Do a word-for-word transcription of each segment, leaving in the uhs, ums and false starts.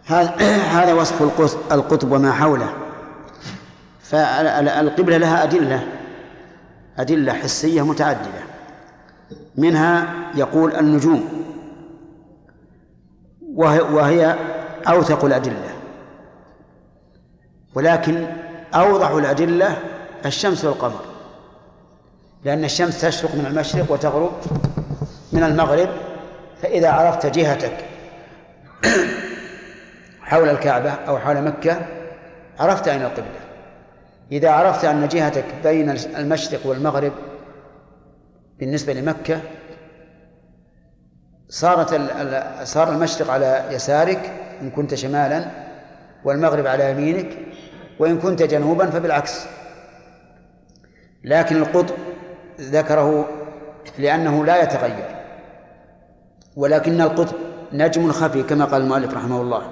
هذا وصف القطب وما حوله. فالقبلة لها أدلة أدلة حسية متعددة، منها يقول النجوم، وهي أوثق الأدلة، ولكن أوضح الأدلة الشمس والقمر، لأن الشمس تشرق من المشرق وتغرب من المغرب، فإذا عرفت جهتك حول الكعبة أو حول مكة عرفت أين القبلة. إذا عرفت أن جهتك بين المشرق والمغرب بالنسبة لمكة صارت صار المشرق على يسارك إن كنت شمالا، والمغرب على يمينك، وإن كنت جنوبا فبالعكس. لكن القطب ذكره لأنه لا يتغير، ولكن القطب نجم خفي كما قال المؤلف رحمه الله،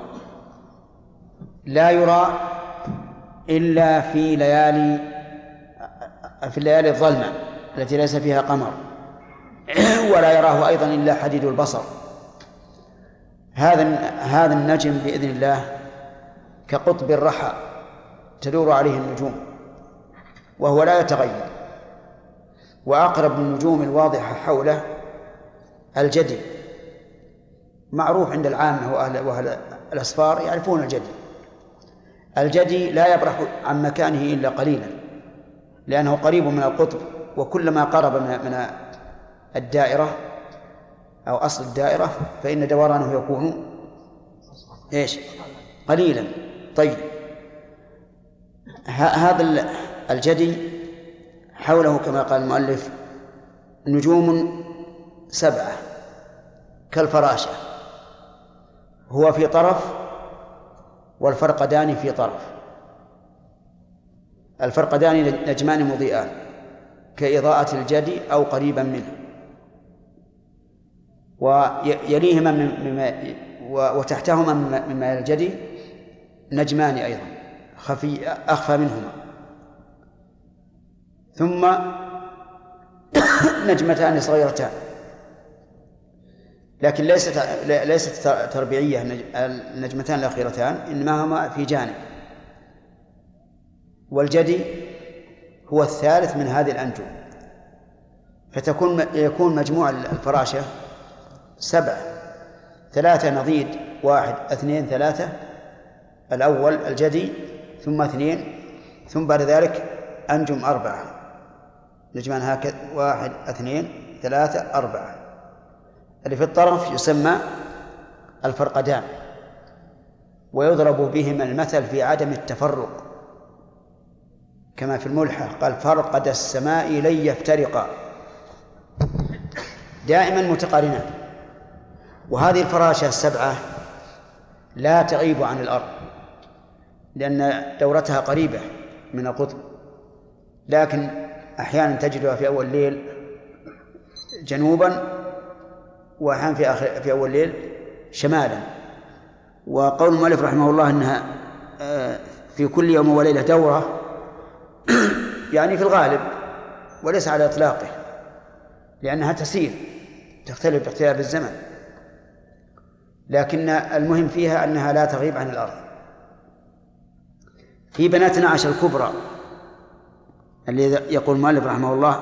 لا يرى إلا في ليالي في الليالي الظلمة التي ليس فيها قمر، ولا يراه أيضا إلا حديد البصر. هذا هذا النجم بإذن الله كقطب الرحى تدور عليه النجوم وهو لا يتغير. وأقرب النجوم الواضحة حوله الجدي، معروف عند العامة وأهل, وأهل الأسفار يعرفون الجدي. الجدي لا يبرح عن مكانه إلا قليلا، لأنه قريب من القطب، وكلما قرب من الدائرة أو أصل الدائرة فإن دورانه يكون إيش؟ قليلا. طيب، هذا الجدي حوله كما قال المؤلف نجوم سبعة كالفراشة، هو في طرف والفرقدان في طرف. الفرقدان نجمان مضيئان كإضاءة الجدي أو قريبا منه، ويليهما مما وتحتهما مما الجدي نجمان أيضا خفي أخفى منهما، ثم نجمتان صغيرتان لكن ليست ليست تربيعية. النجمتان الأخيرتان إنما هما في جانب، والجدي هو الثالث من هذه الأنجم، فتكون يكون مجموع الفراشة سبعة، ثلاثة نضيد، واحد اثنين ثلاثة، الأول الجدي ثم اثنين، ثم بعد ذلك أنجم أربعة، نجمان هكذا، واحد اثنين ثلاثة أربعة. اللي في الطرف يسمى الفرقدان، ويضرب بهما المثل في عدم التفرق، كما في الملحة قال فرقد السماء لن يفترقا، دائما متقارنان. وهذه الفراشة السبعة لا تغيب عن الأرض لأن دورتها قريبة من القطب، لكن أحيانا تجدها في أول الليل جنوبا، وأحيانا في آخر في أول الليل شمالا. وقول المؤلف رحمه الله أنها في كل يوم وليلة دورة يعني في الغالب وليس على إطلاقه، لأنها تسير تختلف باختلاف الزمن، لكن المهم فيها أنها لا تغيب عن الأرض. في بنات نعش الكبرى الذي يقول المؤلف رحمه الله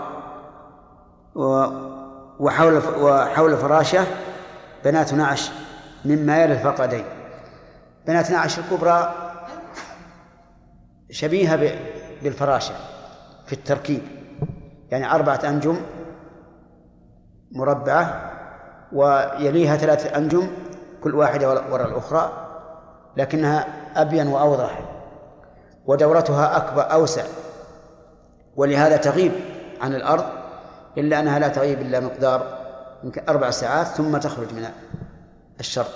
وحول وحول فراشة بنات نعش مما يلي الفرقدين. بنات نعش الكبرى شبيهة بالفراشة في التركيب، يعني أربعة أنجم مربعة ويليها ثلاثة أنجم كل واحدة وراء الأخرى، لكنها أبين وأوضح، ودورتها أكبر أوسع، ولهذا تغيب عن الأرض، إلا أنها لا تغيب إلا مقدار يمكن أربع ساعات ثم تخرج من الشرق.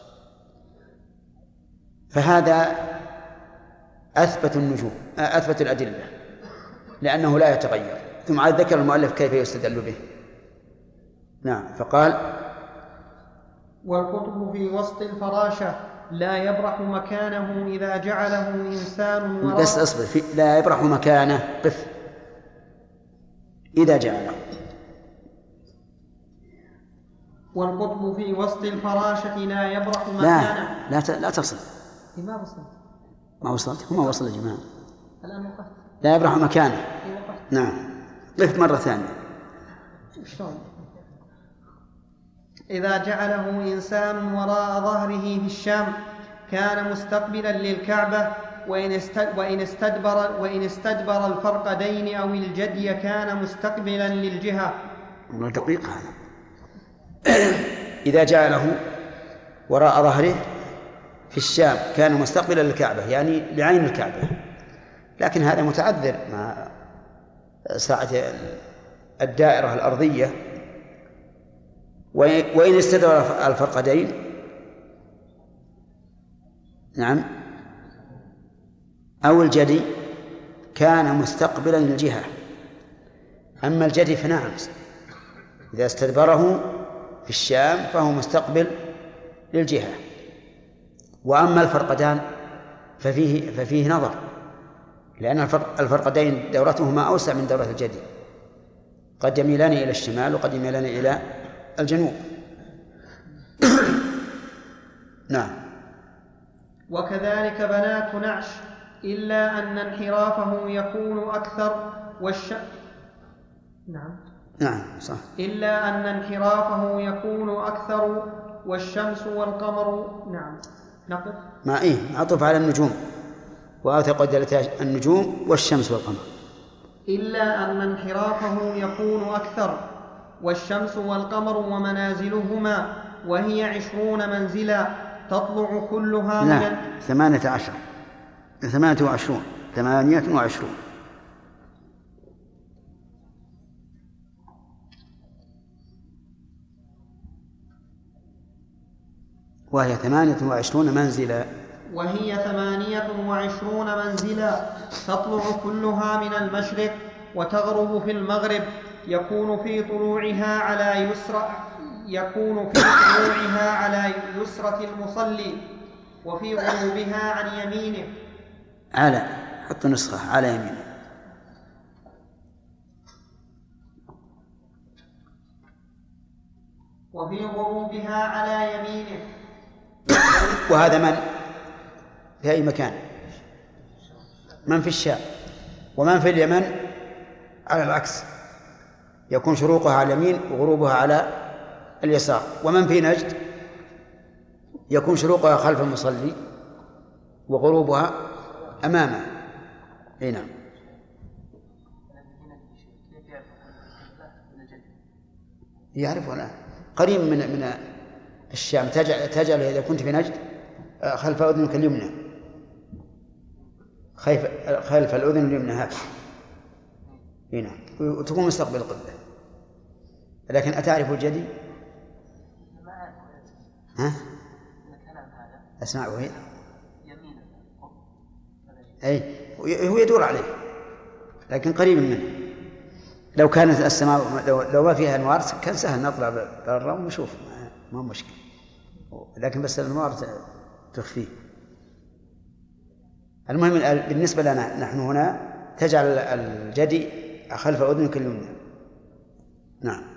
فهذا أثبت النجوم أثبت الأدلة لأنه لا يتغير. ثم عاد ذكر المؤلف كيف يستدل به. نعم، فقال والقطب في وسط الفراشة لا يبرح مكانه إذا جعله إنسان وراء. بس أصبر في لا يبرح مكانه، قف إذا جعله. والقطب في وسط الفراشة لا يبرح مكانه. لا لا تصل. ما وصلت ما وصلت هم وصل يا جماعة. الآن وقفت. لا يبرح مكانه. نعم قف مرة ثانية. شلون؟ إذا جعله إنسان وراء ظهره في الشام كان مستقبلا للكعبة، وإن استدبر وإن استدبر الفرقدين أو الجدي كان مستقبلا للجهة. دقيق هذا. إذا جعله وراء ظهره في الشام كان مستقبلا للكعبة، يعني بعين الكعبة، لكن هذا متعذر مع ساعة الدائرة الأرضية. وإن استدبر الفرقدين نعم أو الجدي كان مستقبلا للجهة. أما الجدي فنعم إذا استدبره في الشام فهو مستقبل للجهة. وأما الفرقدان ففيه, ففيه نظر، لأن الفرقدين دورتهما أوسع من دورة الجدي، قد يميلان إلى الشمال وقد يميلان إلى الجنوب. نعم. وكذلك بنات نعش، إلا أن انحرافه يكون أكثر والش... نعم نعم صح. إلا أن انحرافه يكون أكثر والشمس والقمر. نعم نقف. ما إيه معطوف على النجوم، وأعتقد النجوم والشمس والقمر. إلا أن انحرافه يكون أكثر والشمس والقمر ومنازلهما وهي عشرون منزلا تطلع كلها من لا ثمانية عشر ثمانية وعشرون ثمانية وعشرون وهي ثمانية وعشرون منزلا وهي ثمانية وعشرون منزلا تطلع كلها من المشرق وتغرب في المغرب. يكون في طلوعها على يسرى يكون في طلوعها على يسرة المصلي وفي غروبها عن يمينه. على حط نسخة على يمينه. وفي غروبها على يمينه. وهذا من في أي مكان؟ من في الشام. ومن في اليمن على العكس، يكون شروقها على اليمين وغروبها على اليسار. ومن في نجد يكون شروقها خلف المصلي وغروبها أمامه. أي نعم. يعرف ولا قريب من من الشام. تجعل, تجعل إذا كنت في نجد خلف أذنك اليمنى، خلف خلف الأذن اليمنى هكذا هنا، وتكون مستقبل القبلة. لكن أتعرف الجدي؟ ها؟ أسمعه هي؟ أي هو يدور عليه لكن قريب منه. لو كانت السماء لو, لو ما فيها أنوار كان سهل نطلع برا ونشوف، ما مشكلة، لكن بس الأنوار تخفيه. المهم بالنسبة لنا نحن هنا تجعل الجدي خلف أذنك اليمنى. نعم.